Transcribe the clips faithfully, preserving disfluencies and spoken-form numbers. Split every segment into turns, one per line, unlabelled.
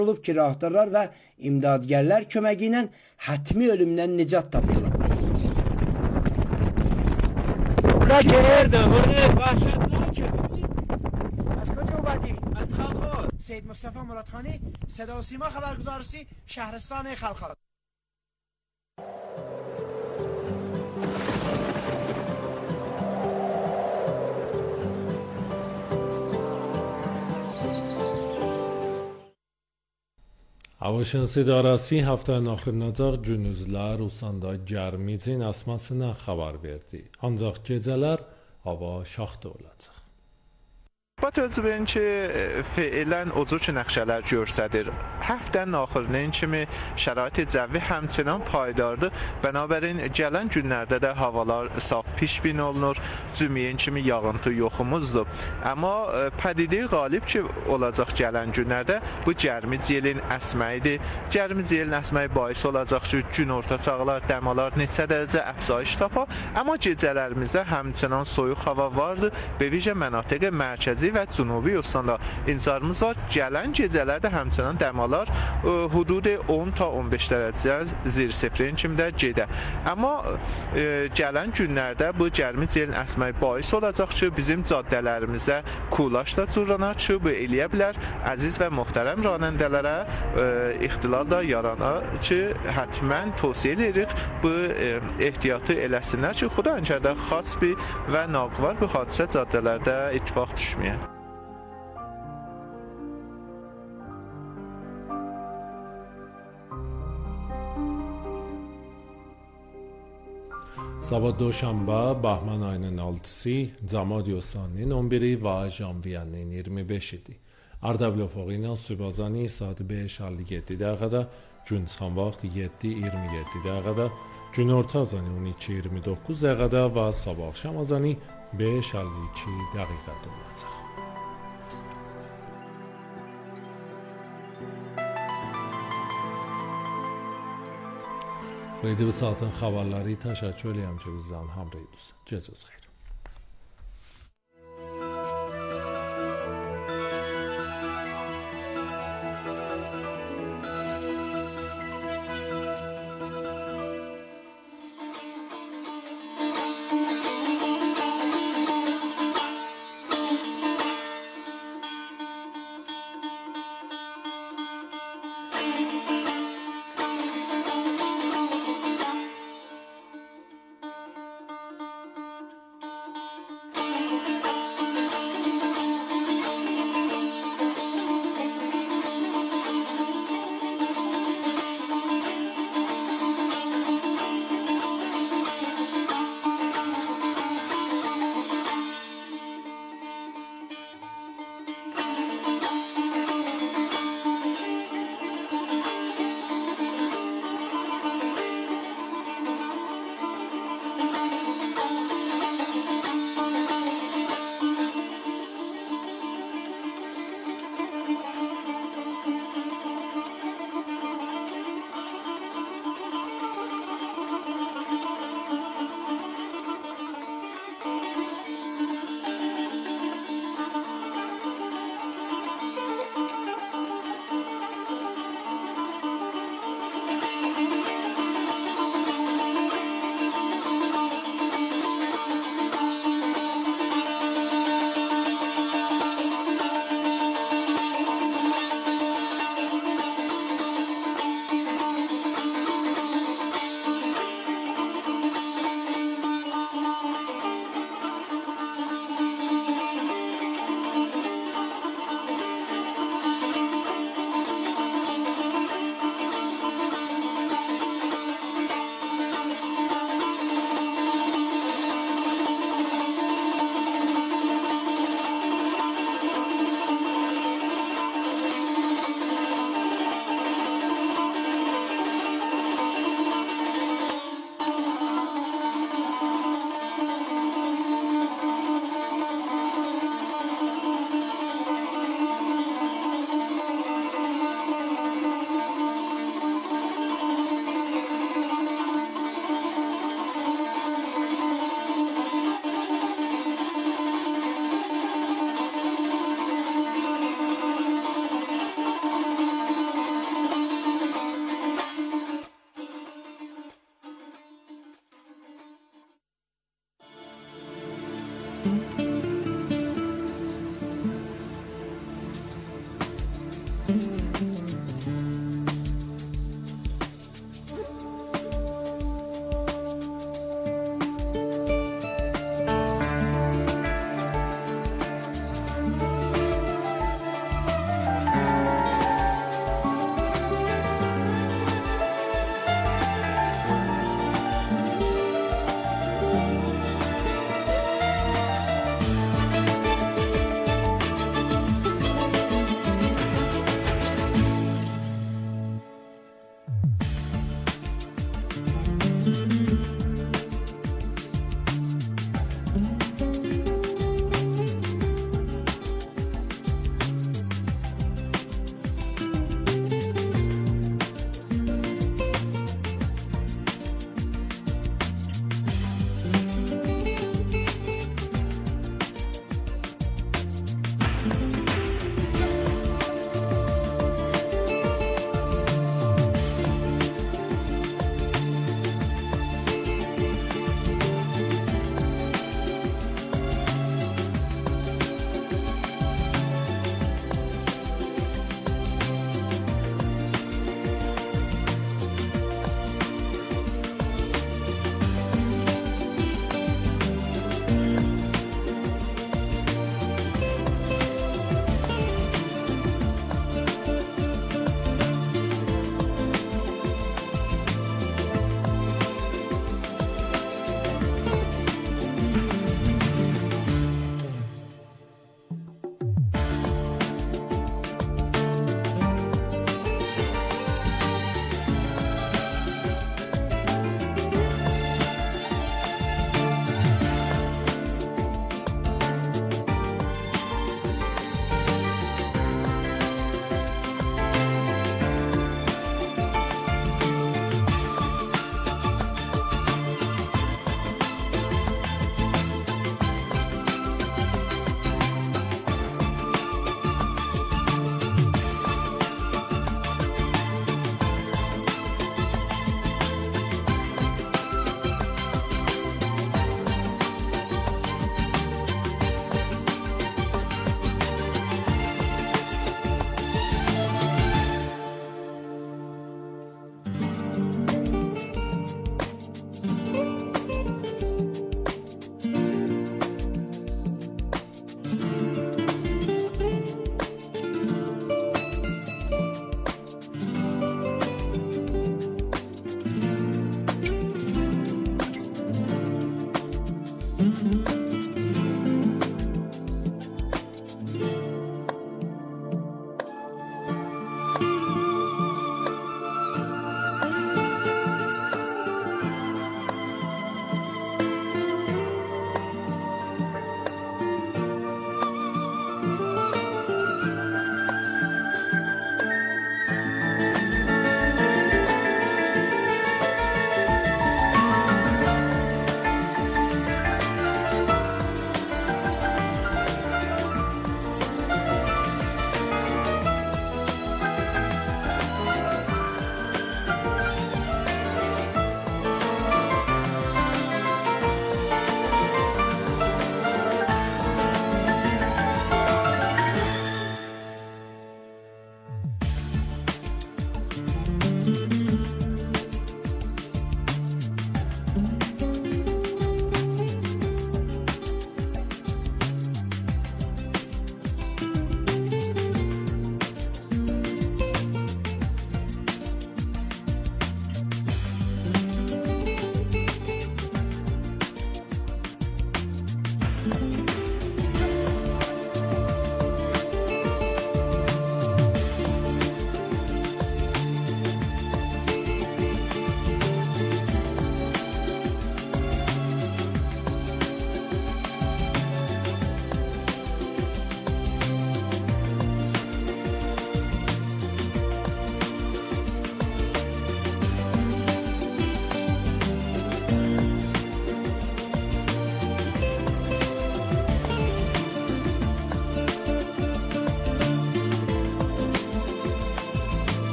olub ki, rahatlarlar və imdadgərlər köməyi ilə hətmi ölümdən nicat tapdılar.
Ura gerdə, ura vahşetnakə.
از کجا اومدی؟
از خلخال.
سید مصطفی مرادخانی، صدا و سیما خبرگزارسی شهرستان خلخال.
Havaşansı İdarəsi həftənin axırınacan gündüzlər usanda gərmicin əsmasından xəbər verdi. Ancaq gecələr hava şaxta olacaq.
با توجه به اینکه فعلا اوضاع چه نقشه‌لر göstərir. Həftənin axırının kimi şərait cəvi həmçinin paydardır. Bənabərin gələn günlərdə də havalar saf pişbin olunur. Cümləyin kimi yağıntı yoxumuzdur. Amma pədidə qalib ki olacaq gələn günlərdə bu gərmic yelin əsməyidir. Gərmic yelin əsməyi bais olacaq ki, gün orta çağlar, dəmalar neçə dərəcə əfsayiş tapar. Amma gecələrimizdə həmçinin soyuq hava vardır. Bevicə mənatiq mərkəzi və cənubi Yostanda intizarımız var. Gələn gecələrdə həmçinin dəmalar hudud on ta on beş dərəcə zir sifrin kimi də gedə. Amma e, gələn günlərdə bu gərmic yelin əsməyi bais olacaq ki, bizim caddələrimizdə kulaşda cürrana ki, bu eləyə bilər. Əziz və möhtərəm ranəndələrə e, ixtilal da yarana ki, hətmən tövsiyə edirik bu e, ehtiyatı eləsinlər ki, Xudankərdə xas bir və naqvar bu hadisə caddələrdə ittifaq düşməyə.
Sabah دوشنبه بهمن ayının altısı, Camad Yosan'ın on biri ve Janviyan'ın iyirmi beşi idi. Ardabil ofağı Sübazani saat beş əlli yeddi dəqiqədə, gün çıxan vaxt yeddi iyirmi yeddi dəqiqədə, gün orta azanı on iki iyirmi doqquz dəqiqədə və sabah axşam azanı beş əlli iki dəqiqədə olacaq. Qeydi bu saatın xəbərləri təşəkkür edirəm ki, bizdən hamrə idiniz. Gecəniz xeyir.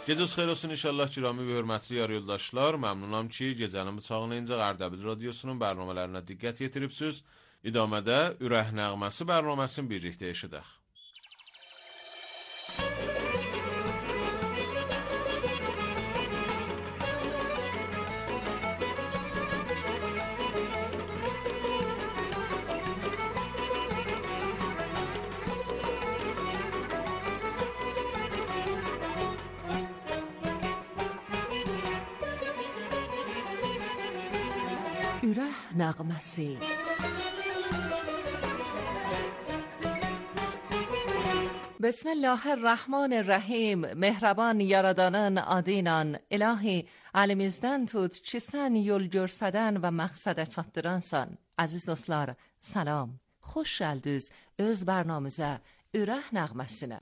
Gecəniz xeyir olsun inşallah kirami və hörmətli yar yoldaşlar. Məmnunam ki, gecənin bıçağınca Ardabil radiosunun bərnamələrinə diqqət yetiribsiniz. İdamədə Ürək Nəğməsi bərnaməsini birlikdə eşidək.
Ürək Nəğməsi. بسم الله الرحمن الرحیم. Mehraban yaradanın adıyla. İlahi, əlimizdən tut ki sən yol görsədən və məqsədə çatdıransan. Əziz dostlar, salam. Xoş gəldiniz öz bərnamizə, Ürək Nəğməsinə.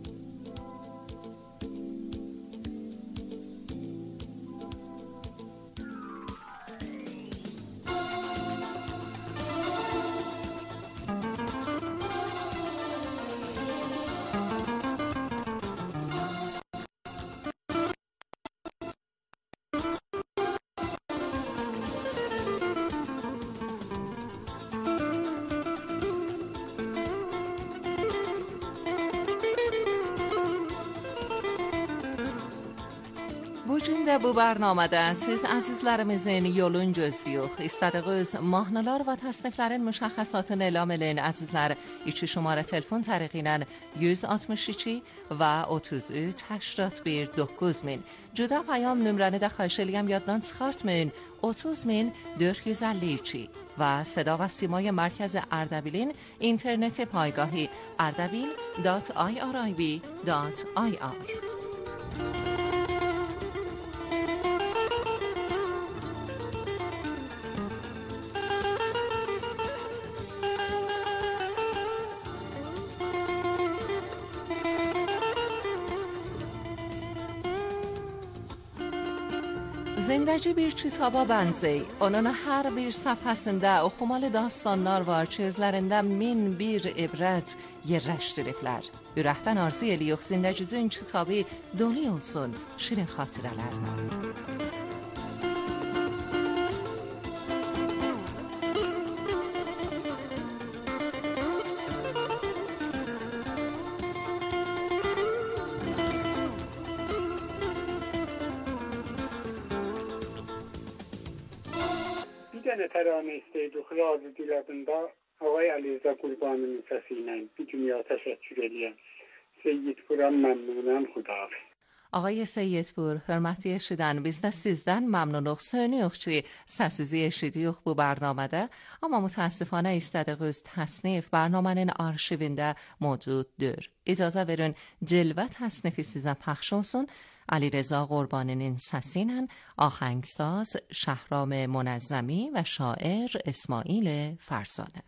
Bugün də bu bərnamədə siz əzizlərimizin yolun gözləyək. İstədiyiniz mahnılar və təsniflərin müşəxəsatını elam eləyin əzizlər. İki şumara telefon təriqi ilə yüz altmış iki və otuz üç هشتاد و یک doqquz min. Cüda payam nömrəni də xahiş eləyəm yaddan çıxartmayın. otuz min dörd yüz əlli iki و صدا و سیمای مرکز اردبیلین اینترنت پایگاهی ardabil دات آی آر آی بی دات آی آر. Zindəci bir kitaba bənzey. Onun hər bir səhifəsində oxumalı dastanlar var ki, özlərində min bir ibrət yerləşdiriblər. Ürəkdən arzu eləyək Zindəcizin kitabı dolu olsun şirin xatirələrlə.
Bir tərane istəydik Razı Dil adında Ağay Əlirza Qurbanının səsi ilə bir dünya təşəkkür edirəm. Seyyidpuram məmnunam, xudahafiz.
آقای سیدپور hörmətli eşidən biz də sizdən məmnunuq, söynüyük ki səsizi eşidiyik bu bərnamədə, amma mütəəssifانه istədiyiniz təsnif bərnamənin arşivində mövcuddur. İcazə verin cilvə təsnifi sizə پخش olsun. علیرضا قربانی‌nin səsi ilə آهنگساز شهرام منظمی و شاعر اسماعیل فرزانه.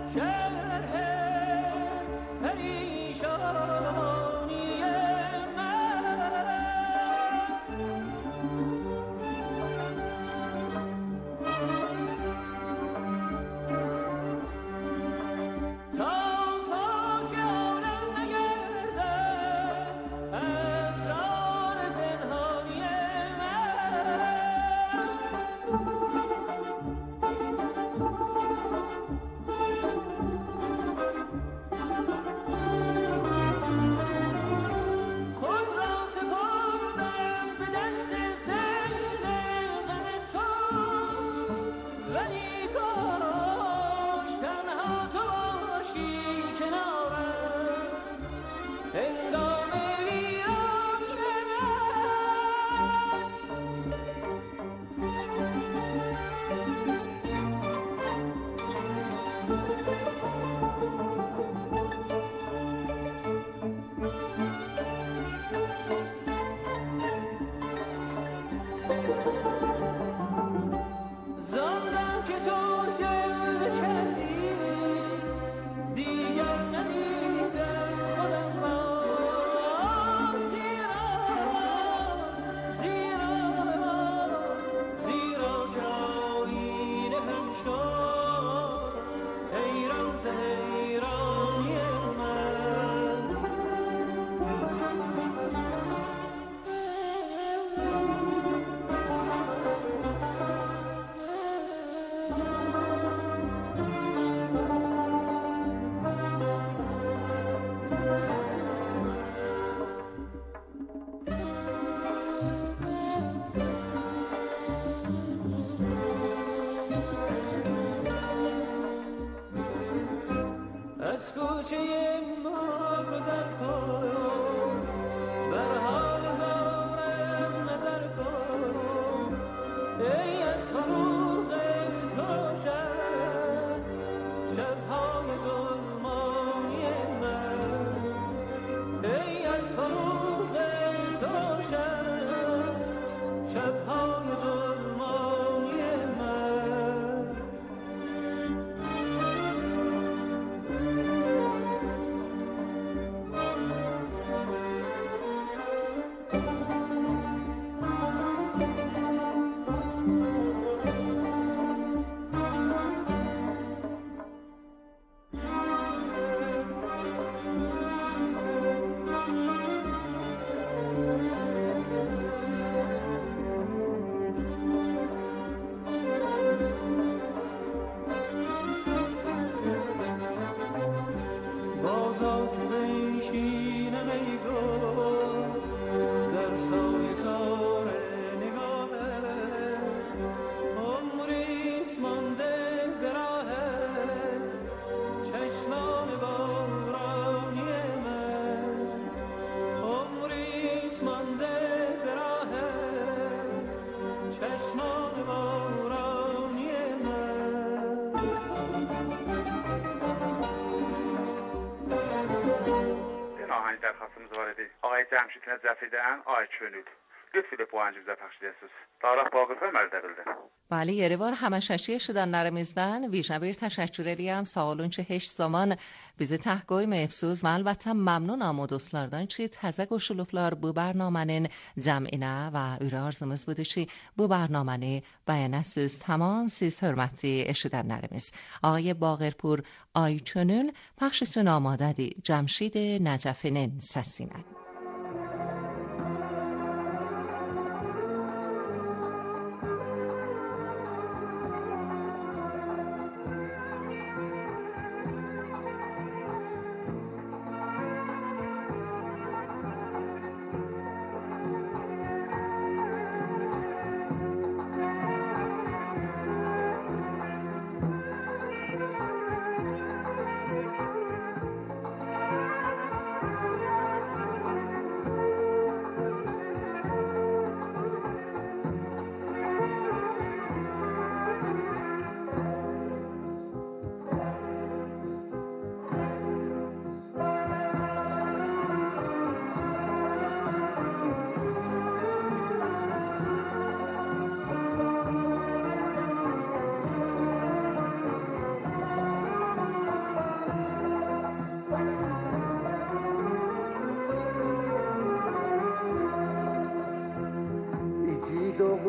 آقای جمشید نجفیدن آقای چونید lütfen bu anca paylaşıyorsunuz. Tarih bağırfa mərdə
Bəli, yeri var. Həməşəşi eşidənlərimizdən vicə bir təşəkkür edirəm. Sağ olun ki, heç zaman bizi təhqoy məyibsiniz və əlbəttə məmnunam o dostlardan ki, təzə qoşulublar bu برنامənin cəminə və ürə arzumuz budur ki, bu برنامəni bəyənəsiz. Tamam siz hörmətli eşidənlərimiz. Ağay Bağırpur Ayçönül pəxş üçün amadədir. Cəmşid Nəcəfinin səsinə.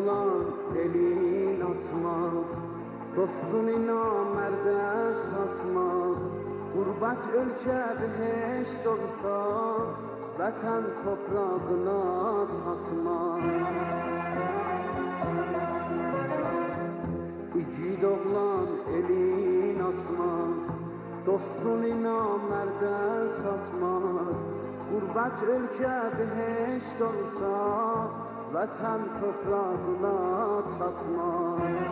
oğlan elin atmaz, dostunu namərdə satmaz. Qurbət ölkə beheşt olsa, vətən toprağına çatmaz. İgid oğlan elin atmaz, dostunu namərdə satmaz. Qurbət ölkə beheşt olsa, vətən toprağına çatmaz.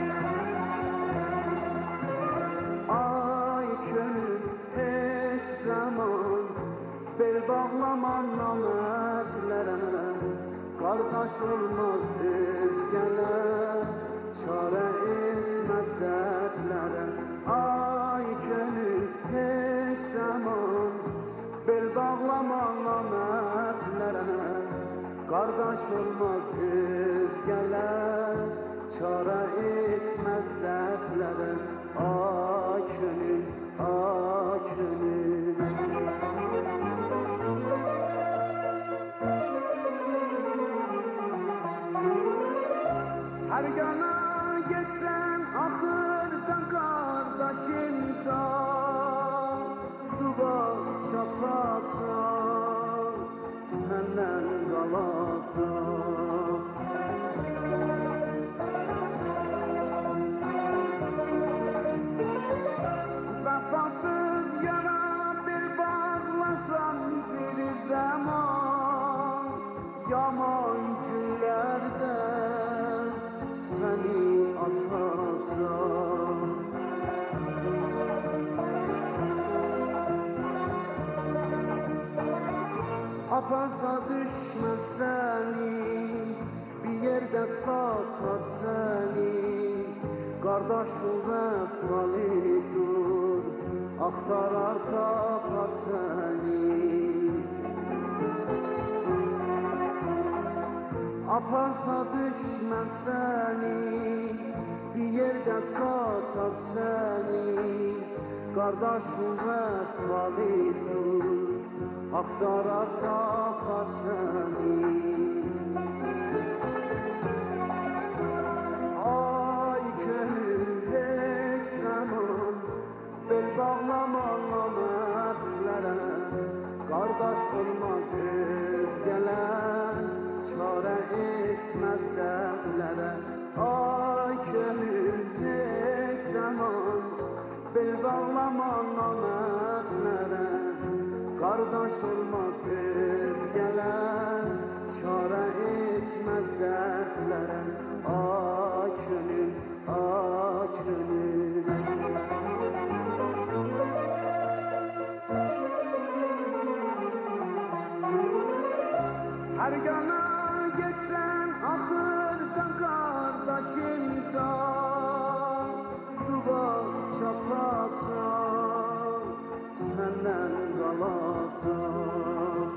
Ay könül heç zaman bel bağlaman namərdlərə, qardaş olmaz özgələr, çarə etməz dərdlərə. Ay könül heç zaman bel bağlaman namərdlərə, qardaş olmaz özgələr, çarə etməz dərdlərə. Ay könül, ay könül. Hər yana getsən axırda qardaşım da, duvar çapacaq, səndən qalacaq. Vəfasız yana bir bağlasan bir zaman, yaman günlərdə səni atacaq. Aparsa düşmez səni, bir yerdə satar səni. Qardaşın vəfalidir, axtarar tapar səni. Aparsa düşmən səni, bir yerdə satar səni. Qardaşın vəfalidir, axtarar tapar səni. Ay könül heç zaman bel bağlaman namərdlərə, qardaş olmaz özgələr, çarə etməz dərdlərə. Ay könül heç zaman bel bağlaman namərdlərə, qardaş olmaz özgələr, çarə etməz dərdlərə. Ay könül, ay könül. Hər yana getsən axırda qardaşım da, duvar çapacaq, səndən qalacaq.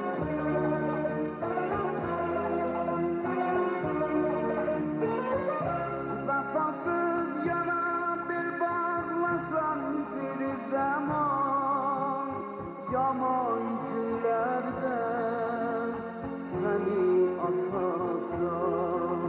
Vəfasız yana bir bağlasan bir zaman, yaman günlərdə səni atacaq.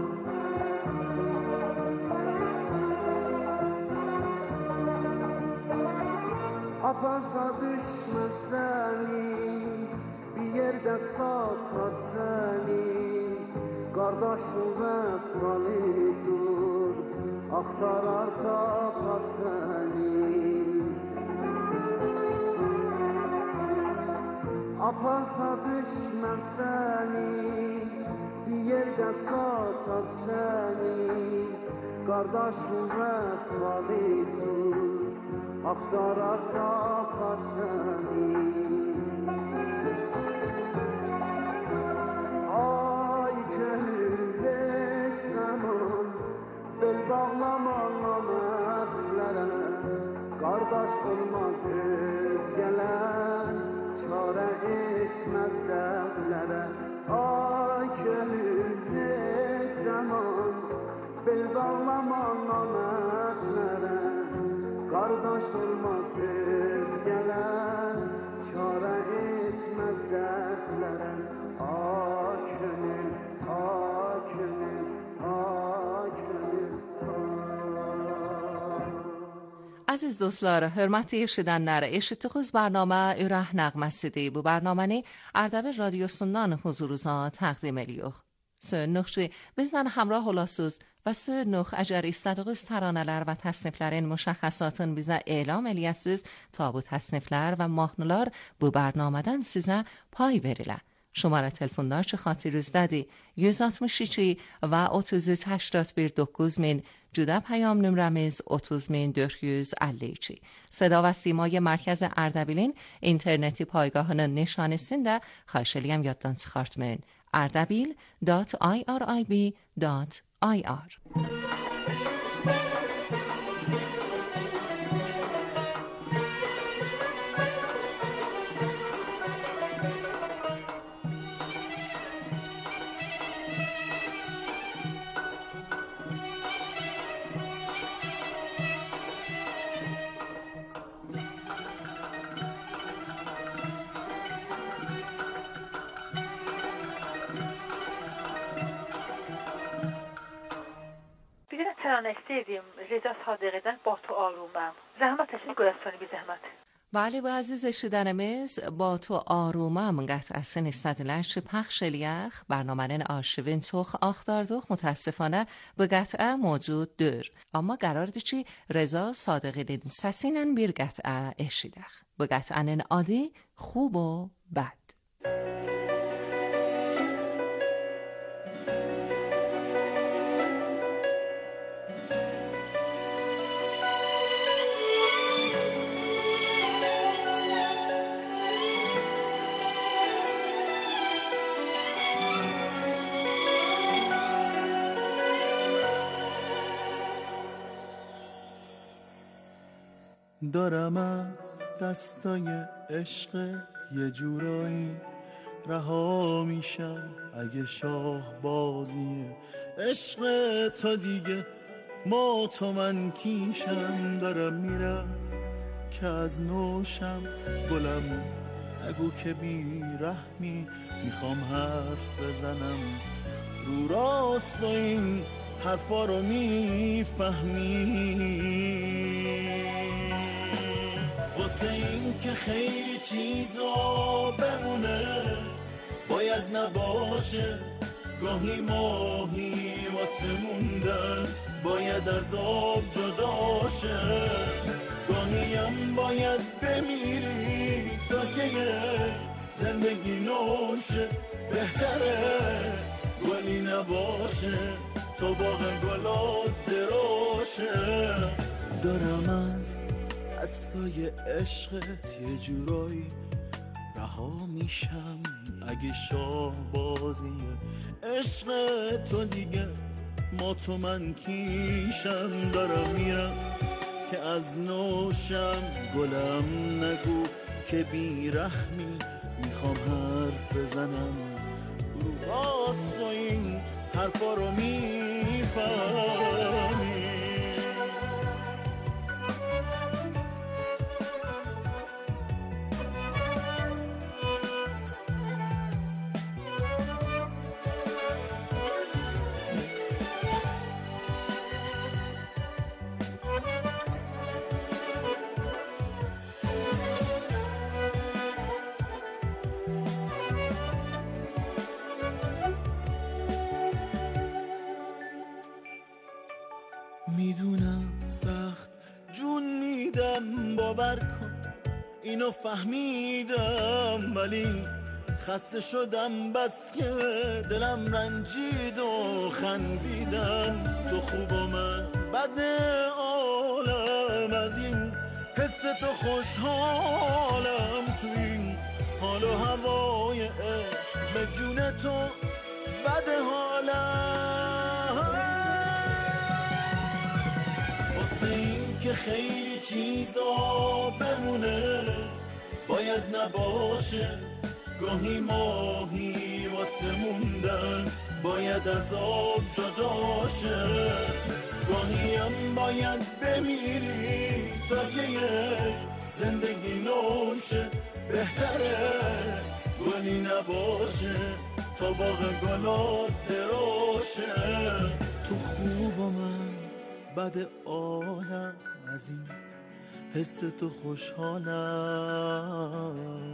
Aparsa düşmez səni, bir yerdə satar səni. Qardaşın vəfalidir, axtarar tapar səni. Aparsa düşmən səni, bir yerdə satar səni. Qardaşın vəfalidir, axtarar tapar səni. Ay könül heç zaman bel bağlaman namərdlərə, qardaş olmaz özgələr, çarə etməz dərdlərə. Ay könül heç zaman bel bağlaman namərdlərə, qardaş olmaz özgələr, çarə etməz dərdlərə. Ay könül, ay könül,
Aziz dostlar, hörmətli eşidənlər, eşitdiyiniz bərnamə Ürək Nəğməsidir. Bu bərnaməni Ardabil radiosundan huzurunuza təqdim edirik. Söhnüqçi bizden همراه olasınız و söhnüq əgər istədiyiniz təranələr və təsniflərin müşəxəsatın bizə elam eləyəsiniz ta bu təsniflər və mahnılar bu bərnamədən sizə pay verilə. شماره تلفن‌دار چه خاطرinizdədir yüz altmış iki və otuz üç هشتاد bir doqquz min جودا پیام nömrəmiz otuz min dörd yüz əlli iki. صدا و سیمای مرکز اردبیلین اینترنتی پایگاهının nişanəsində xahiş eləyəm yaddan çıxartmayın. ardabil dot irib dot ir
ترانه استیدیم رضا صادقی‌دن با تو آرومم. زحمت هستید گلستانی بی زحمت.
Bəli, bu əziz eşidənimiz با تو آرومم qətrəsini istədilər ki, پخش eləyək. Bərnamənin arşivin çox axtardıq. Mütəəssifانه bu qətə mövcuddur. Amma qərardır ki, Reza Sadiqinin səsi ilə bir qətə eşidək. Bu qətənin adı خوب و بد.
دارم از دستای عشقت یه جورایی رها میشم اگه شاه بازیه عشق تا دیگه ما تو من کیشم دارم میرم که از نوشم گلم نگو که بی رحمی میخوام حرف بزنم رو راست و این حرفا رو میفهمی واسه این که خیلی چیزا بمونه باید نباشه گاهی ماهی واسه موندن باید از آب جداشه گاهی هم باید بمیری تا که زندگی نوشه بهتره گلی نباشه تو باغ گلات دراشه دارم از دستای عشقت یه جورایی رها میشم اگه شاه بازیه عشق تو دیگه ما تو من کیشم دارم میرم که از نوشم گلم نگو که بی رحمی میخوام حرف بزنم رو راست و این حرفا رو میفهمی میدونم سخت جون میدم باور کن اینو فهمیدم ولی خسته شدم بس که دلم رنجید و خندیدم تو خوب و من بد عالم از این حس تو خوشحالم تو این حال و هوای عشق به جون تو بد حالم که خیلی چیزا بمونه باید نباشه گاهی ماهی واسه موندن باید از آب جداشه گاهی هم باید بمیری تا که زندگی نوشه بهتره گلی نباشه تا باغ گلات دراشه تو خوب و من بد عالم از این حس تو خوشحالم.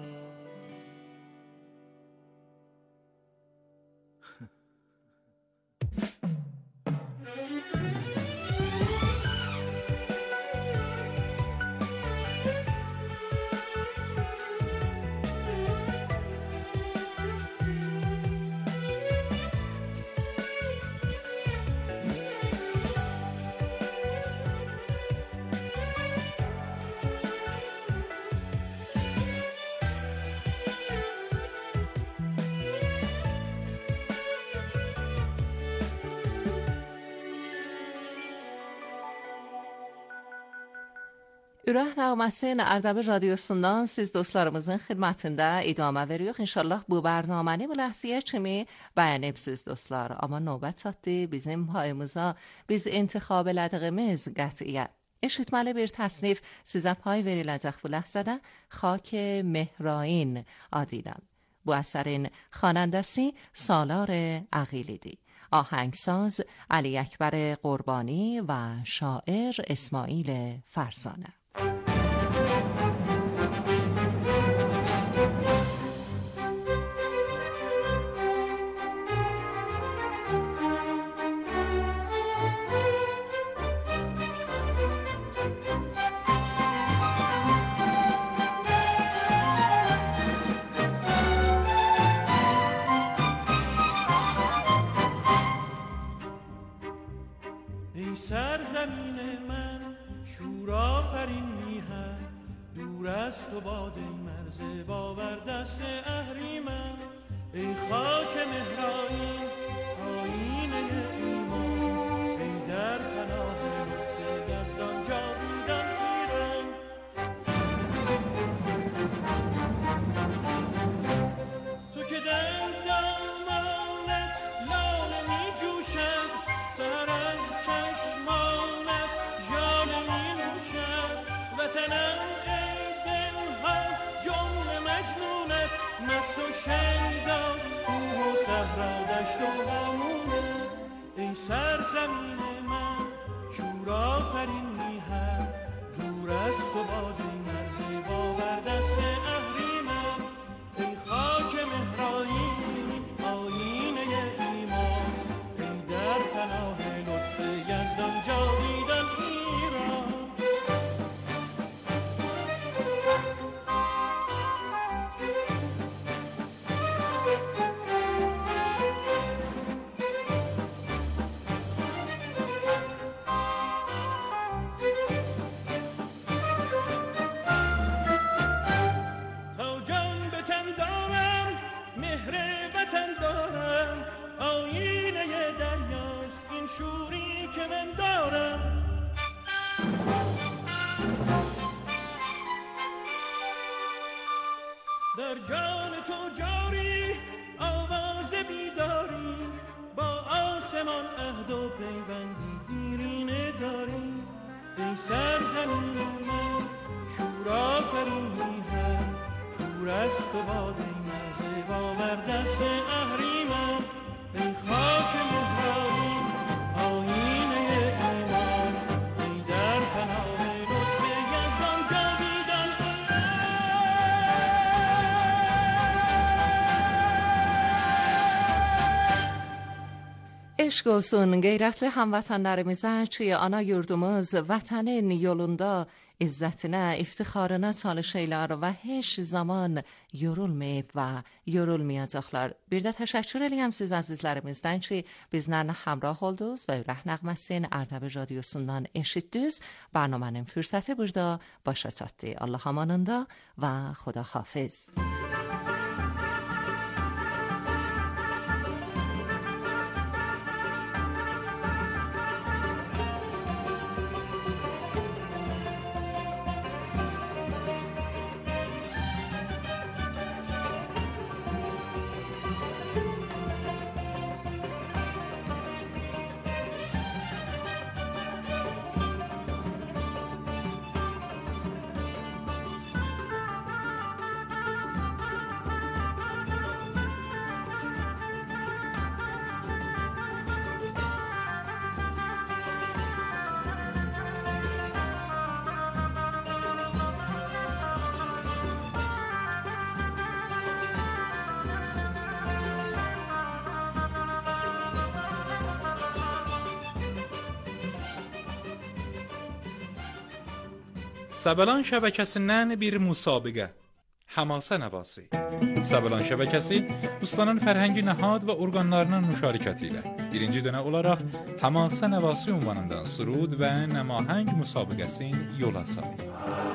Ürək nəğməsinin Ərdəbil radiosundan siz dostlarımızın xidmətində idamə veririk. İnşallah bu برنامəni bu ləhziyə kimi bəyənibsiz dostlar. Amma növbət çatdı bizim payımıza biz intikhab elədiyimiz qətiyyət. Eşitməli bir təsnif sizə pay veriləcək bu ləhzədə Xاک مهرائین adı ilə. Bu əsərin خوانندسی سالار عقیلی‌دی. آهنگساز علی اکبر قربانی و شاعر اسماعیل فرزانه.
سرزمین من شور آفرین میهن دور از تو باد مرز باور دست اهریمن ای خاک مهرائین آیینه ایمان ای در پناه لطف یزدان جاویدان ایران تو که در دامانت لاله می جوشد سر از چشمانت جان می نوشد وطنم ای دلها جمله مجنونت مست و شیدا کوه و صحرا دشت و هامونت ای سرزمین من شور آفرین میهن دور از تو باد مرز باور دست اهریمن ای خاک مهرائین آیینه ایمان ای در پناه لطف یزدان جاویدان ایران تا جان به تن دارم مهر وطن دارم آیینه دریاست این شوری که من دارم در جان تو جاری آواز بیداری با آسمان عهد و پیوندی دیرینه داری ای سرزمین من شور آفرین میهن دور از تو باد مرز باور دست اهریمن ای خاک مهرائین آیینه ایمان ای در پناه لطف یزدان جاویدان
Eşq olsun qeyrətli həmvətənlərimizə ki, ana yurdumuz vətənin yolunda izzətinə, iftixarına çalışırlar və heç zaman yorulmayıb və yorulmayacaqlar. Bir də təşəkkür edirəm siz əzizlərimizdən ki, bizlərlə həmrah oldunuz və Ürək nəğməsinin Ərdəbil radiosundan eşitdiniz. Barnamənin fürsəti burada başa çatdı. Allah amanında və xudahafiz.
Səbəlan şəbəkəsindən bir müsabiqə. Hamasa nəvası. Səbəlan şəbəkəsi ustanın fərhəngi nəhad və orqanlarının müşarikəti ilə birinci dönə olaraq Hamasa nəvası ünvanında surud və nəmahəng müsabiqəsin yola salır.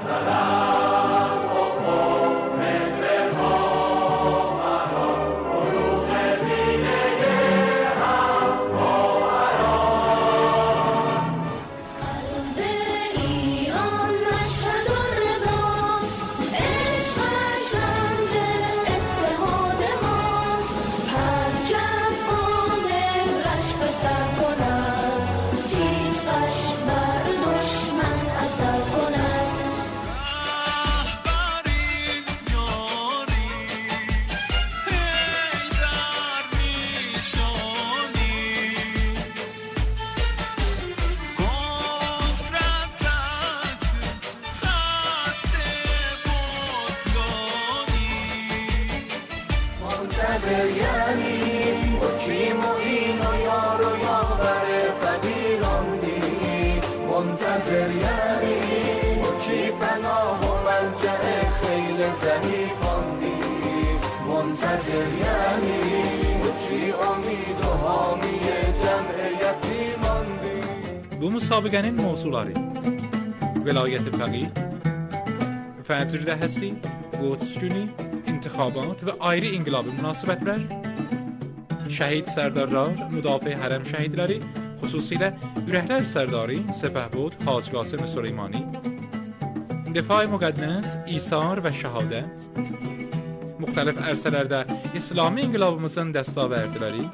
Bu müsabiqənin mövzuları Vilayət-i Fəqih, Fəcr dəhəsi, Quds günü, intixabat və ayrı inqilabi münasibətlər, şəhid sərdarlar, müdafiə hərəm şəhidləri, xüsusilə Ürəklər sərdarı Səpəhbud Hacı Qasım Süleymani, Difai Müqəddəs, İsar və Şəhadət, müxtəlif ərsələrdə İslami inqilabımızın dəstəvərdləri,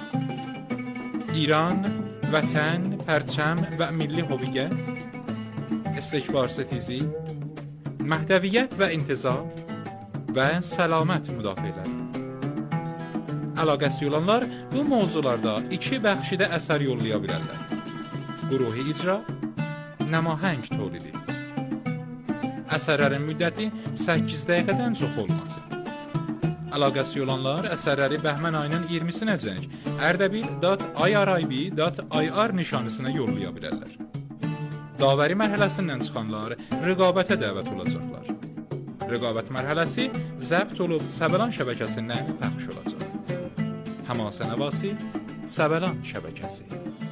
İran, Vətən, Pərçəm və Milli Hoviyyət, İstikbar Setizi, Məhdəviyyət və İntizar və Səlamət müdafiələri. Əlaqəsi olanlar bu mövzularda iki bəxşidə əsər yollaya bilərlər. Quruhi icra, nəmahəng tolidi. Əsərlərin müddəti səkkiz dəqiqədən çox olmasın. Əlaqəsi olanlar əsərləri bəhmən ayının iyirmisinəcək ərdəbil dot i r i b dot i r nişanısına yollaya bilərlər. Davəri mərhələsindən çıxanlar rəqabətə dəvət olacaqlar. Rəqabət mərhələsi zəbt olub Səbəlan şəbəkəsindən pəxş olacaq. Hamasa nəvası, Səbəlan şəbəkəsi.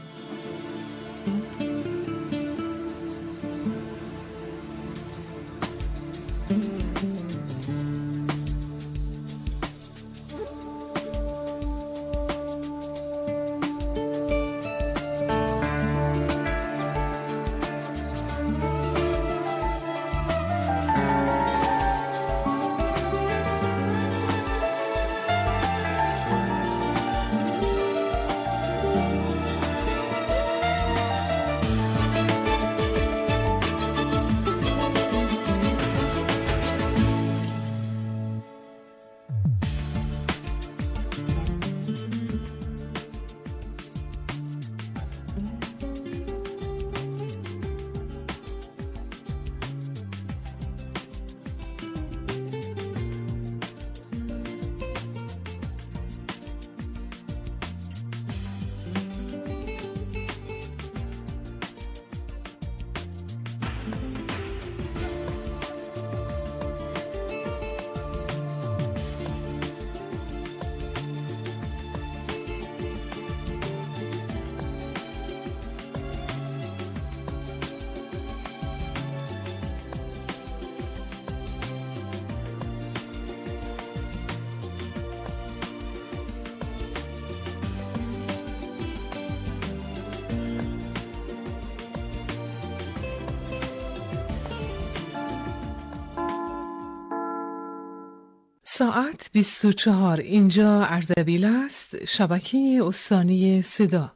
ساعت بیست و چهار، اینجا اردبیل است، شبکه استانی صدا.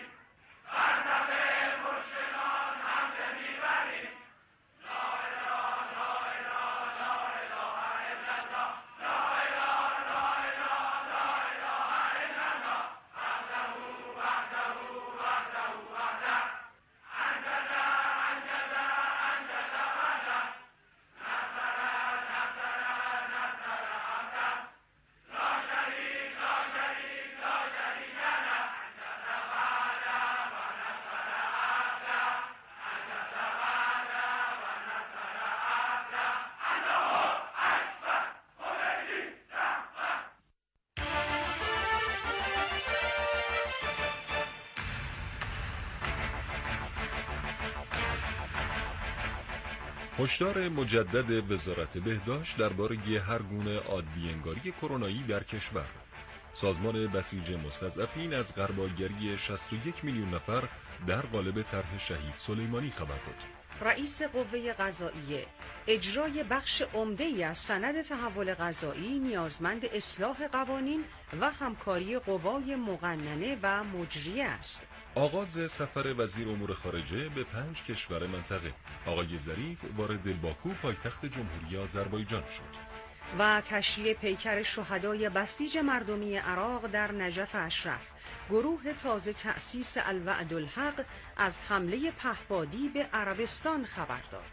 La هشدار مجدد وزارت بهداشت درباره هر گونه عادی انگاری کرونایی در کشور. سازمان بسیج مستضعفین از غربالگری شصت و یک میلیون نفر در قالب طرح شهید سلیمانی خبر داد.
رئیس قوه قضاییه: اجرای بخش عمده‌ای از سند تحول قضایی نیازمند اصلاح قوانین و همکاری قوای مقننه و مجریه است.
آغاز سفر وزیر امور خارجه به پنج کشور منطقه. آقای ظریف وارد باکو پایتخت جمهوری آذربایجان شد.
و تشییع پیکر شهدای بسیج مردمی عراق در نجف اشرف. گروه تازه تأسیس الوعد الحق از حمله پهپادی به عربستان خبر داد.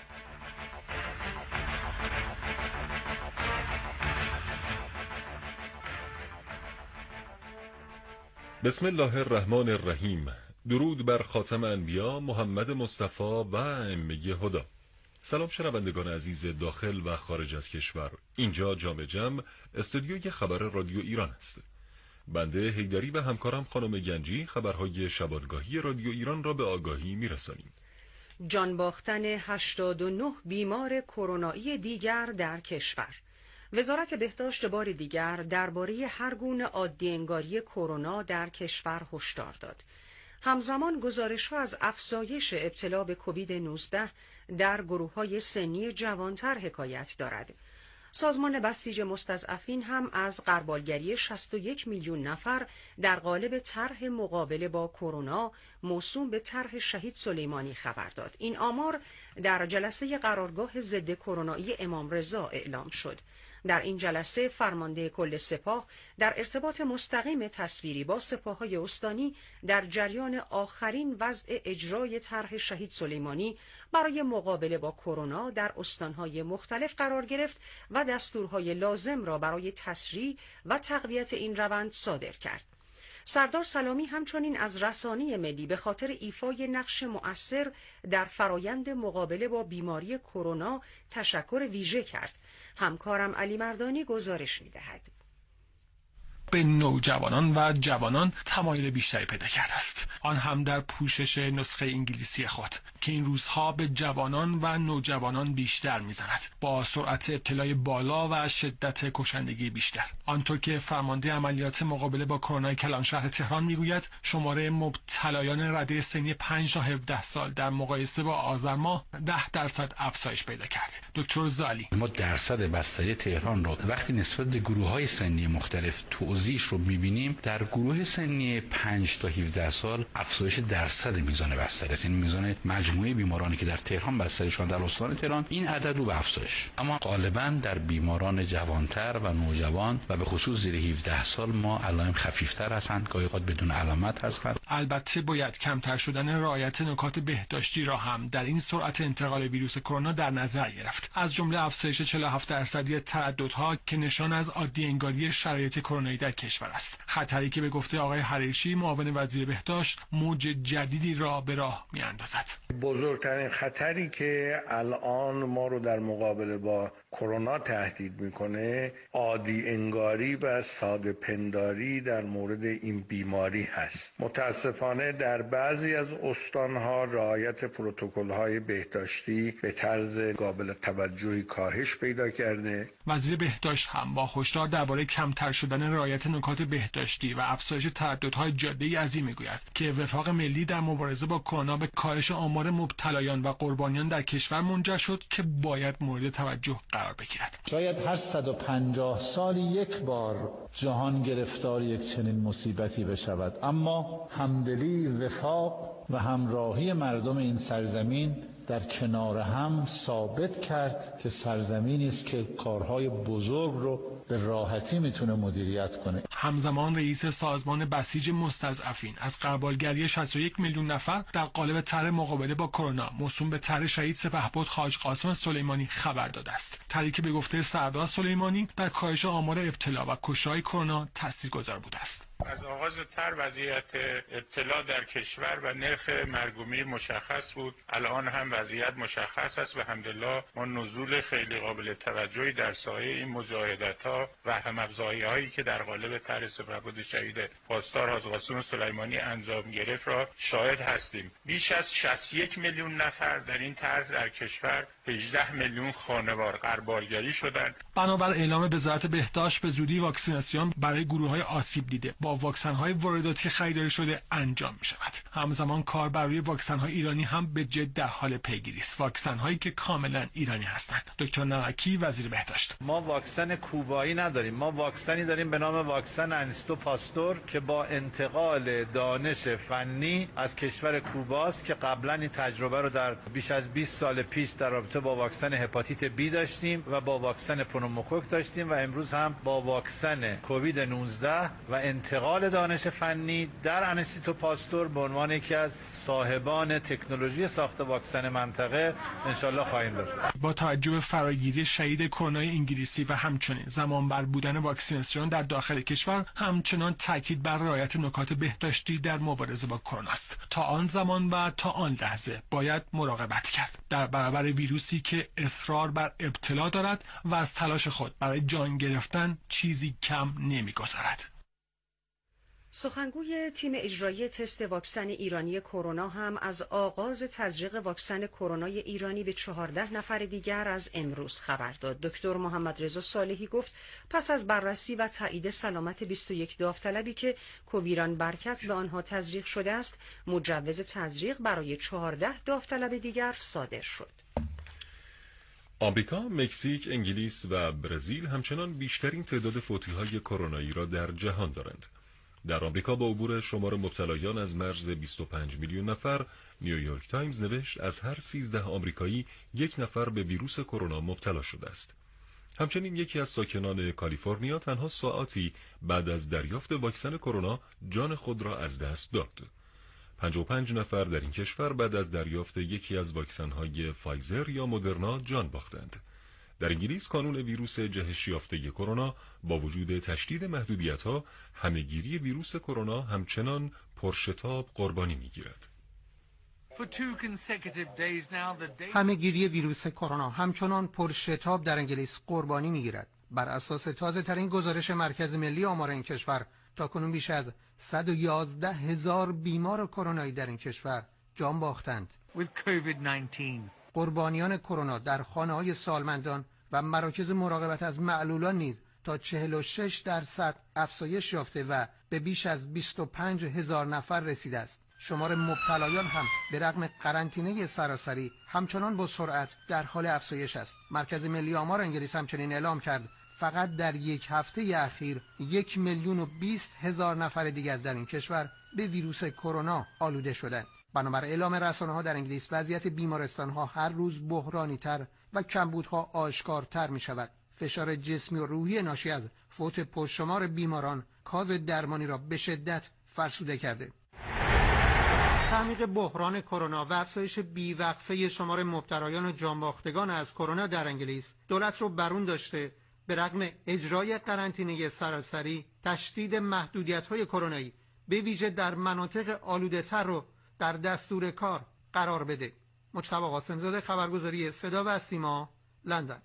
بسم الله الرحمن الرحیم. درود بر خاتم انبیا محمد مصطفی و ائمه هدی. سلام شنوندگان عزیز داخل و خارج از کشور. اینجا جام جم استودیوی خبر رادیو ایران است. بنده حیدری و همکارم خانم گنجی خبرهای شبانگاهی رادیو ایران را به آگاهی میرسانیم.
جان باختن هشتاد و نه بیمار کرونایی دیگر در کشور. وزارت بهداشت بار دیگر درباره هر گونه عادی انگاری کرونا در کشور هشدار داد. همزمان گزارش‌ها از افزایش ابتلا به کووید نوزده در گروه‌های سنی جوانتر حکایت دارد. سازمان بسیج مستضعفین هم از غربالگری شصت و یک میلیون نفر در قالب طرح مقابله با کرونا موسوم به طرح شهید سلیمانی خبر داد. این آمار در جلسه قرارگاه ضد کرونایی امام رضا اعلام شد. در این جلسه فرمانده کل سپاه در ارتباط مستقیم تصویری با سپاه‌های استانی در جریان آخرین وضع اجرای طرح شهید سلیمانی برای مقابله با کرونا در استان‌های مختلف قرار گرفت و دستورهای لازم را برای تسریع و تقویت این روند صادر کرد. سردار سلامی همچنین از رسانه ملی به خاطر ایفای نقش مؤثر در فرایند مقابله با بیماری کرونا تشکر ویژه کرد. همکارم علی مردانی گزارش می‌دهد.
به نوجوانان و جوانان تمایل بیشتری پیدا کرده است، آن هم در پوشش نسخه انگلیسی خود که این روزها به جوانان و نوجوانان بیشتر میزند با سرعت ابتلای بالا و شدت کشندگی بیشتر. آنطور که فرمانده عملیات مقابله با کرونا کلانشهر تهران میگوید شماره مبتلایان رده سنی پنج تا هفده سال در مقایسه با آذر ماه ده درصد افزایش پیدا کرد. دکتر زالی:
ما درصد بستری تهران رو وقتی نسبت به گروه‌های سنی مختلف توزیعش رو می‌بینیم، در گروه سنی پنج تا هفده سال افزایش درصد میزان بستری است. این میزان مجموعه بیمارانی که در تهران بستری شدن در استان تهران این عدد رو به افزایش، اما غالبا در بیماران جوانتر و نوجوان و به خصوص زیر هفده سال ما علائم خفیفتر هستند، گاهی اوقات بدون علامت هستند.
البته باید کمتر شدن رعایت نکات بهداشتی را هم در این سرعت انتقال ویروس کرونا در نظر گرفت، از جمله افزایش چهل و هفت درصدی ترددها که نشان از عادی انگاری شرایط کرونایی در کشور است. خطری که به گفته آقای حریشی معاون وزیر بهداشت موج جدیدی را به راه میاندازد.
بزرگترین خطری که الان ما رو در مقابله با کرونا تهدید میکنه عادی انگاری و ساده پنداری در مورد این بیماری هست. متاسفانه در بعضی از استانها رعایت پروتکل‌های بهداشتی به طرز قابل توجهی کاهش پیدا کرده.
وزیر بهداشت هم با هشدار درباره کمتر شدن رعایت نکات بهداشتی و افزایش ترددهای جاده‌ای از این میگوید که وفاق ملی در مبارزه با کرونا به کاهش آمار مبتلایان و قربانیان در کشور منجر شد که باید مورد توجه قرار بگیرد.
شاید هر صد و پنجاه سالی یک بار جهان گرفتار یک چنین مصیبتی بشود، اما همدلی، وفاق و همراهی مردم این سرزمین در کنار هم ثابت کرد که سرزمینی است که کارهای بزرگ رو به راحتی میتونه مدیریت کنه.
همزمان رئیس سازمان بسیج مستضعفین از غربالگری شصت و یک میلیون نفر در قالب طرح مقابله با کرونا موسوم به طرح شهید سپهبد حاج قاسم سلیمانی خبر داده است. طرحی که به گفته سردار سلیمانی در کاهش آمار ابتلا و کشتار کرونا تاثیرگذار بوده است.
از آغاز طرح وضعیت ابتلا در کشور و نرخ مرگ و میر مشخص بود. الان هم وضعیت مشخص است و الحمدلله ما نزول خیلی قابل توجهی در سایه این مجاهدت‌ها و هم‌افزایی‌هایی که در قالب طرح سپهبد شهید پاسدار حاج قاسم سلیمانی انجام گرفت را شاهد هستیم. بیش از شصت و یک میلیون نفر در این طرح در کشور هجده میلیون خانوار غربالگری شدند.
بنابر اعلام وزارت بهداشت به زودی واکسیناسیون برای گروه‌های آسیب دیده با واکسن‌های وارداتی خریداری شده انجام می‌شود. همزمان کار بر روی واکسن‌های ایرانی هم به جد در حال پیگیری است. واکسن‌هایی که کاملا ایرانی هستند. دکتر نمکی وزیر بهداشت:
ما واکسن کوبایی نداریم، ما واکسنی داریم به نام واکسن انستو پاستور که با انتقال دانش فنی از کشور کوباست که قبلا این تجربه رو در بیش از بیست سال پیش در رابطه با واکسن هپاتیت بی داشتیم و با واکسن پنوموکوک داشتیم و امروز هم با واکسن کووید نوزده و انتقال دانش فنی در انستو پاستور به عنوان یکی از صاحبان تکنولوژی ساخت واکسن منطقه انشالله خواهیم داشت.
با توجه به فراگیری شدید کرونا انگلیسی و همچنین زمانبر بودن واکسیناسیون در داخل کشور، همچنان تاکید بر رعایت نکات بهداشتی در مبارزه با کرونا است. تا آن زمان و تا آن لحظه باید مراقبت کرد در برابر ویروسی که اصرار بر ابتلا دارد و از تلاش خود برای جان گرفتن چیزی کم نمی‌گذارد.
سخنگوی تیم اجرایی تست واکسن ایرانی کرونا هم از آغاز تزریق واکسن کرونای ایرانی به چهارده نفر دیگر از امروز خبر داد. دکتر محمد رضا صالحی گفت پس از بررسی و تایید سلامت بیست و یک داوطلبی که کوویران برکت به آنها تزریق شده است، مجوز تزریق برای چهارده داوطلب دیگر صادر شد.
آمریکا، مکزیک، انگلیس و برزیل همچنان بیشترین تعداد فوتی‌های کرونایی را در جهان دارند. در آمریکا با عبور شمار مبتلایان از مرز بیست و پنج میلیون نفر، نیویورک تایمز نوشت از هر سیزده آمریکایی یک نفر به ویروس کرونا مبتلا شده است. همچنین یکی از ساکنان کالیفرنیا تنها ساعاتی بعد از دریافت واکسن کرونا جان خود را از دست داد. پنجاه و پنج نفر در این کشور بعد از دریافت یکی از واکسن‌های فایزر یا مدرنا جان باختند. در انگلیس کانون ویروس جهش یافته کرونا با وجود تشدید محدودیت‌ها، همه‌گیری ویروس کرونا همچنان پرشتاب قربانی می‌گیرد.
همه‌گیری ویروس کرونا همچنان پرشتاب در انگلیس قربانی می‌گیرد. بر اساس تازه‌ترین گزارش مرکز ملی آمار این کشور، تاکنون بیش از صد و یازده هزار بیمار کرونایی در این کشور جان باختند. قربانیان کرونا در خانه‌های سالمندان و مراکز مراقبت از معلولان نیز تا چهل و شش درصد افزایش یافته و به بیش از بیست و پنج هزار نفر رسیده است. شمار مبتلایان هم به رغم قرنطینه سراسری همچنان با سرعت در حال افزایش است. مرکز ملی آمار انگلیس همچنین اعلام کرد فقط در یک هفته اخیر یک میلیون و بیست هزار نفر دیگر در این کشور به ویروس کرونا آلوده شدند. بنابر اعلام رسانه‌ها در انگلیس وضعیت بیمارستان‌ها هر روز بحرانی‌تر و کمبودها آشکارتر می‌شود. فشار جسمی و روحی ناشی از فوت پرشمار بیماران کاو درمانی را به شدت فرسوده کرده. تعمیق بحران کرونا و افزایش بیوقفه شمار مبتلایان و جانباختگان از کرونا در انگلیس دولت رو برون داشته به رغم اجرای قرنطینه سراسری، تشدید محدودیت‌های کرونایی به ویژه در مناطق آلوده‌تر رو در دستور کار قرار بده. مجتبی قاسم‌زاده، خبرگزاری صدا و سیما، لندن.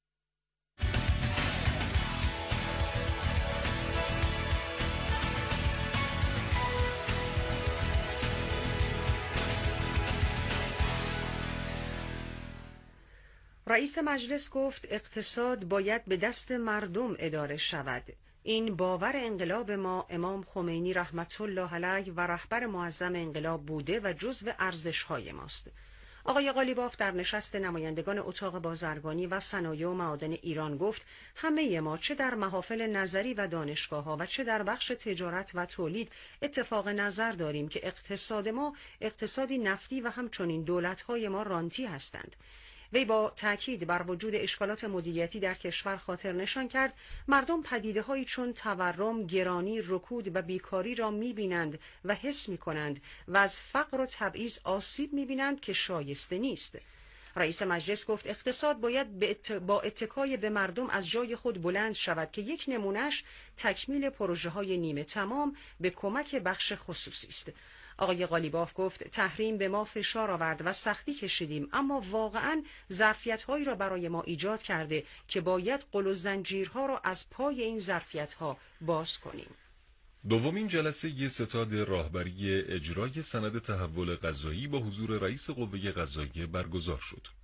رئیس مجلس گفت اقتصاد باید به دست مردم اداره شود. این باور انقلاب ما امام خمینی رحمت الله علیه و رهبر معظم انقلاب بوده و جزو ارزش‌های ماست. آقای قالیباف در نشست نمایندگان اتاق بازرگانی و صنایع و معادن ایران گفت همه ما چه در محافل نظری و دانشگاه‌ها و چه در بخش تجارت و تولید اتفاق نظر داریم که اقتصاد ما اقتصادی نفتی و همچنین دولت‌های ما رانتی هستند. وی با تاکید بر وجود اشکالات مدیریتی در کشور خاطر نشان کرد مردم پدیده‌هایی چون تورم، گرانی، رکود و بیکاری را می‌بینند و حس می‌کنند و از فقر و تبعیض آسیب می‌بینند که شایسته نیست. رئیس مجلس گفت اقتصاد باید با اتکای به مردم از جای خود بلند شود که یک نمونهش تکمیل پروژه‌های نیمه تمام به کمک بخش خصوصی است. آقای قالیباف گفت تحریم به ما فشار آورد و سختی کشیدیم، اما واقعاً ظرفیت‌هایی را برای ما ایجاد کرده که باید قل و زنجیرها را از پای این ظرفیت‌ها باز کنیم.
دومین جلسه ستاد راهبری اجرای سند تحول قضایی با حضور رئیس قوه قضاییه برگزار شد.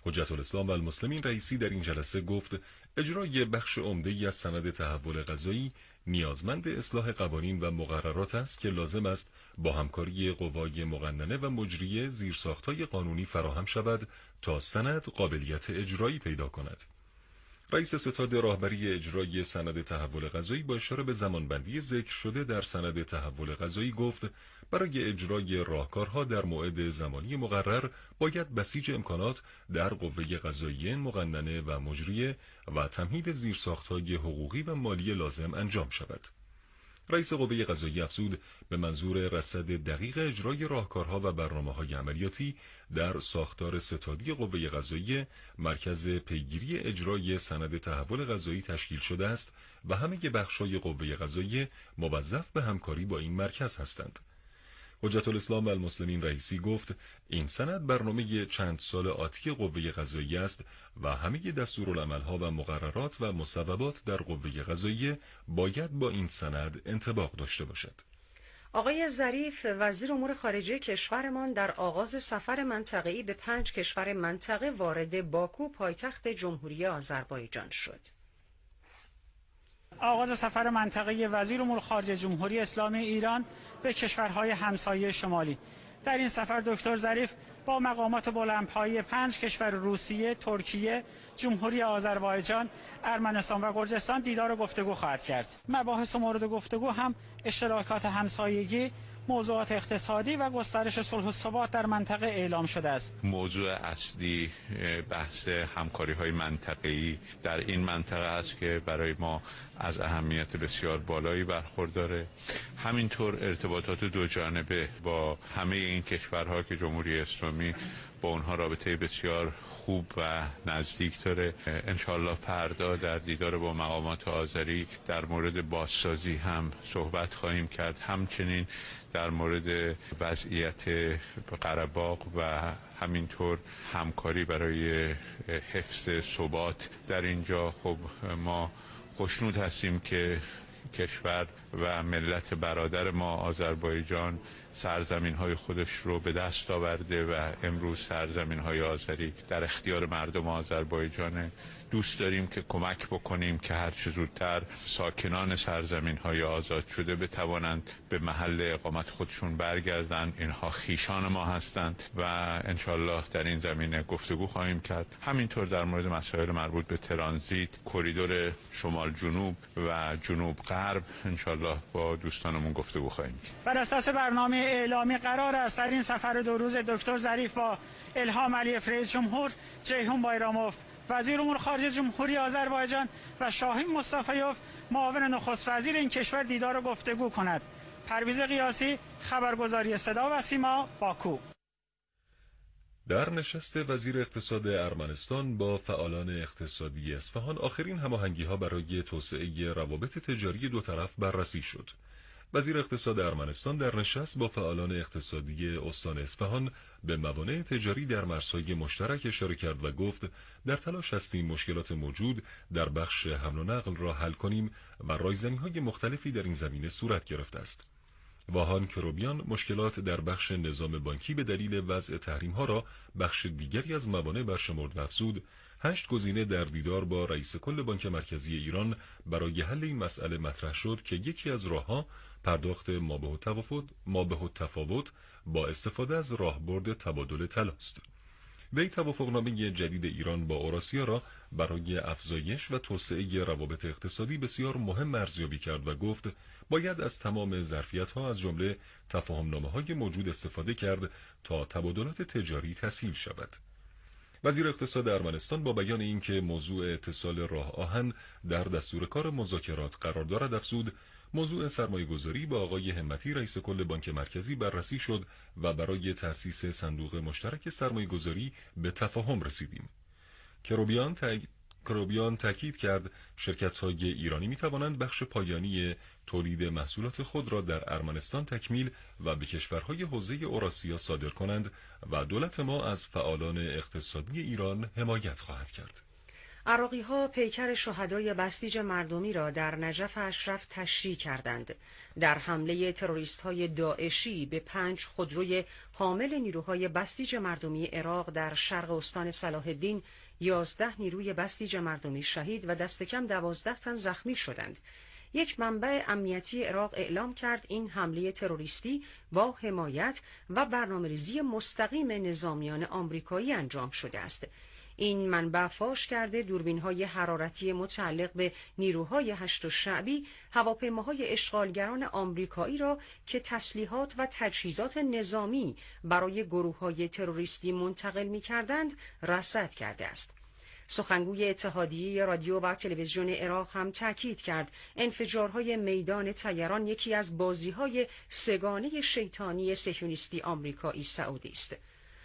حجت الاسلام و المسلمین رئیسی در این جلسه گفت اجرای بخش عمده‌ای از سند تحول غذایی نیازمند اصلاح قوانین و مقررات است که لازم است با همکاری قوای مقننه و مجریه زیرساخت‌های قانونی فراهم شود تا سند قابلیت اجرایی پیدا کند. رئیس ستاد راهبری اجرای سند تحول غذایی با اشاره به زمانبندی ذکر شده در سند تحول غذایی گفت برای اجرای راهکارها در موعد زمانی مقرر باید بسیج امکانات در قوه قضاییه مقننه و مجریه و تمهید زیرساخت‌های حقوقی و مالی لازم انجام شود. رئیس قوه قضاییه افزود به منظور رصد دقیق اجرای راهکارها و برنامه‌های عملیاتی در ساختار ستادی قوه قضاییه مرکز پیگیری اجرای سند تحول غذایی تشکیل شده است و همه بخش‌های قوه قضاییه موظف به همکاری با این مرکز هستند. حجت الاسلام و المسلمین رئیسی گفت این سند برنامه چند سال آتی قوه قضاییه است و همه دستورالعمل‌ها و مقررات و مصوبات در قوه قضاییه باید با این سند انطباق داشته باشد.
آقای ظریف وزیر امور خارجه کشورمان در آغاز سفر منطقه‌ای به پنج کشور منطقه وارد باکو پایتخت جمهوری آذربایجان شد.
آغاز سفر منطقه‌ای وزیر امور خارجه جمهوری اسلامی ایران به کشورهای همسایه شمالی. در این سفر دکتر ظریف با مقامات بلندپایه پنج کشور روسیه، ترکیه، جمهوری آذربایجان، ارمنستان و گرجستان دیدار و گفتگو خواهد کرد. مباحث مورد گفتگو هم اشتراکات همسایگی، موضوعات اقتصادی و گسترش صلح و ثبات در منطقه اعلام شده است.
موضوع اصلی بحث همکاری‌های منطقه‌ای در این منطقه است که برای ما از اهمیت بسیار بالایی برخورداره. همینطور ارتباطات دو جانبه با همه این کشورها که جمهوری اسلامی با اونها رابطه بسیار خوب و نزدیک داره. انشالله فردا در دیدار با مقامات آذری در مورد بازسازی هم صحبت خواهیم کرد. همچنین در مورد وضعیت قره‌باغ و همینطور همکاری برای حفظ ثبات در اینجا. خب ما خوشنود هستیم که کشور و ملت برادر ما آذربایجان سرزمین‌های خودش رو به دست آورده و امروز سرزمین‌های آذری در اختیار مردم آذربایجان. دوست داریم که کمک بکنیم که هر چه زودتر ساکنان سرزمین‌های آزاد شده بتوانند به محل اقامت خودشون برگردند. اینها خیشان ما هستند و انشالله در این زمینه گفتگو خواهیم کرد. همینطور در مورد مسائل مربوط به ترانزیت، کریدور شمال جنوب و جنوب غرب انشالله با دوستانمون گفتگو خواهیم کرد.
بر اساس برنامه اعلامی قرار است در این سفر دو روز دکتر ظریف با الهام علیف رئیس جمهور، جیهون بایراموف وزیر امور خارجه جمهوری آذربایجان و شاهین مصطفیوف معاون نخست وزیر این کشور دیدار و گفتگو کند. پرویز قیاسی، خبرگزاری صدا و سیما، باکو.
در نشست وزیر اقتصاد ارمنستان با فعالان اقتصادی اصفهان آخرین هماهنگی‌ها برای توسعه روابط تجاری دو طرف بررسی شد. وزیر اقتصاد ارمنستان در نشست با فعالان اقتصادی استان اصفهان به موانع تجاری در مرزهای مشترک اشاره کرد و گفت در تلاش هستیم مشکلات موجود در بخش حمل و نقل را حل کنیم و رایزنی‌های مختلفی در این زمینه صورت گرفته است. واهان کروبیان مشکلات در بخش نظام بانکی به دلیل وضع تحریم‌ها را بخش دیگری از موانع برشمرد و افزود. هشت گزینه در دیدار با رئیس کل بانک مرکزی ایران برای حل این مسئله مطرح شد که یکی از راه‌ها پرداخت مابه التفاوت با استفاده از راهبرد تبادل طلا است. وی توافقنامه جدید ایران با اوراسیا را برای افزایش و توسعه روابط اقتصادی بسیار مهم ارزیابی کرد و گفت باید از تمام ظرفیت‌ها از جمله تفاهم‌نامه‌های موجود استفاده کرد تا تبادلات تجاری تسهیل شود. وزیر اقتصاد ارمنستان با بیان اینکه موضوع اتصال راه آهن در دستور کار مذاکرات قرار دارد افزود موضوع سرمایه‌گذاری با آقای همتی رئیس کل بانک مرکزی بررسی شد و برای تأسیس صندوق مشترک سرمایه‌گذاری به تفاهم رسیدیم. کروبیان تاکید کروبیان تاکید کرد شرکت‌های ایرانی می‌توانند بخش پایانی تولید محصولات خود را در ارمنستان تکمیل و به کشورهای حوزه اوراسیا صادر کنند و دولت ما از فعالان اقتصادی ایران حمایت خواهد کرد.
عراقی‌ها پیکر شهدای بسیج مردمی را در نجف اشرف تشییع کردند. در حمله تروریست‌های داعشی به پنج خودروی حامل نیروهای بسیج مردمی عراق در شرق استان صلاح الدین، یازده نیروی بسیج مردمی شهید و دست کم دوازده تن زخمی شدند. یک منبع امنیتی عراق اعلام کرد این حمله تروریستی با حمایت و برنامه‌ریزی مستقیم نظامیان آمریکایی انجام شده است. این منبع فاش کرده دوربین‌های حرارتی متعلق به نیروهای هشت شعبی هواپیماهای اشغالگران آمریکایی را که تسلیحات و تجهیزات نظامی برای گروه‌های تروریستی منتقل می‌کردند رصد کرده است. سخنگوی اتحادیه رادیو و تلویزیون عراق هم تاکید کرد انفجارهای میدان طیران یکی از بازی‌های سگانه شیطانی صهیونیستی آمریکایی سعودی است.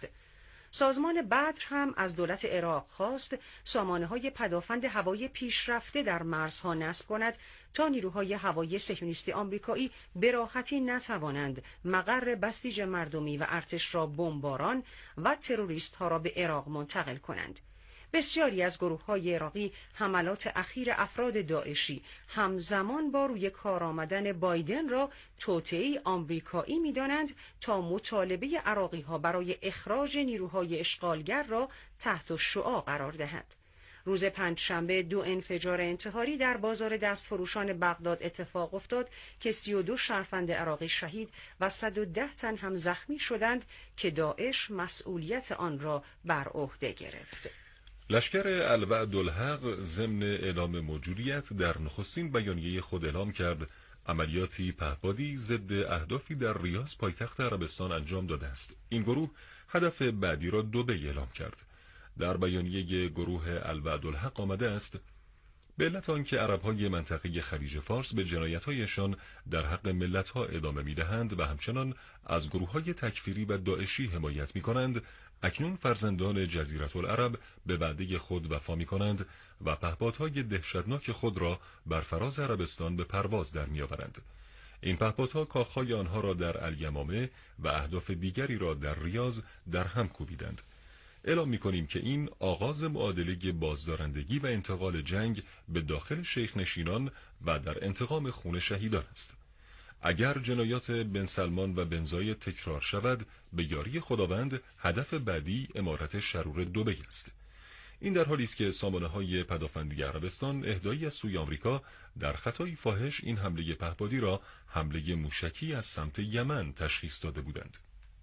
سازمان بدر هم از دولت عراق خواست سامانه‌های پدافند هوایی پیشرفته در مرزها نصب کند تا نیروهای هوایی صهیونیستی آمریکایی به راحتی نتوانند مقر بسیج مردمی و ارتش را بمباران و تروریست‌ها را به عراق منتقل کنند. بسیاری از گروه‌های عراقی حملات اخیر افراد داعشی همزمان با روی کار آمدن بایدن را توطئه‌ای آمریکایی می‌دانند تا مطالبه عراقی‌ها برای اخراج نیروهای اشغالگر را تحت الشعاع قرار دهند. روز پنجشنبه دو انفجار انتحاری در بازار دستفروشان بغداد اتفاق افتاد که سی و دو شهروند عراقی شهید و صد و ده تن هم زخمی شدند که داعش مسئولیت آن را بر عهده گرفت.
لشکر الوعدالحق ضمن اعلام موجودیت در نخستین بیانیه خود اعلام کرد عملیاتی پهپادی ضد اهدافی در ریاض پایتخت عربستان انجام داده است. این گروه هدف بعدی را دبی اعلام کرد. در بیانیه گروه الوعدالحق آمده است به علت آنکه عرب‌های منطقه خلیج فارس به جنایت‌هایشان در حق ملت‌ها ادامه می‌دهند و همچنان از گروه‌های تکفیری و داعشی حمایت می‌کنند، اکنون فرزندان جزیره العرب به وعده خود وفا می‌کنند و پهپادهای دهشتناک خود را بر فراز عربستان به پرواز در می‌آورند. این پهپادها کاخهای آنها را در الیمامه و اهداف دیگری را در ریاض در هم کوبیدند. اعلام می‌کنیم که این آغاز معادله بازدارندگی و انتقال جنگ به داخل شیخ نشینان و در انتقام خون شهیدان است. اگر جنایات بن سلمان و بن زاید تکرار شود، به یاری خداوند هدف بعدی امارت شرور دبی است. این در حالی است که سامانه‌های پدافندی عربستان اهدایی از سوی آمریکا در خطایی فاحش این حمله پهپادی را حمله موشکی از سمت یمن تشخیص داده بودند.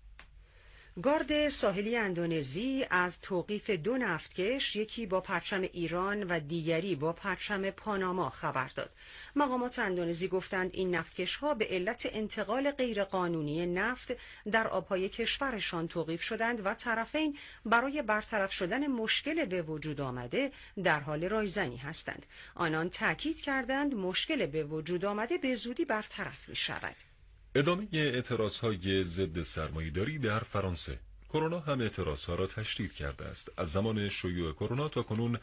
گارد ساحلی اندونزی از توقیف دو نفتکش، یکی با پرچم ایران و دیگری با پرچم پاناما خبر داد. مقامات اندونزی گفتند این نفتکش‌ها به علت انتقال غیرقانونی نفت در آبهای کشورشان توقیف شدند و طرفین برای برطرف شدن مشکل به وجود آمده در حال رایزنی هستند. آنان تاکید کردند مشکل به وجود آمده به زودی برطرف می‌شود.
ادامه اعتراضهای ضد سرمایه‌داری در فرانسه. کرونا هم اعتراضها را تشدید کرده است. از زمان شیوع کرونا تا کنون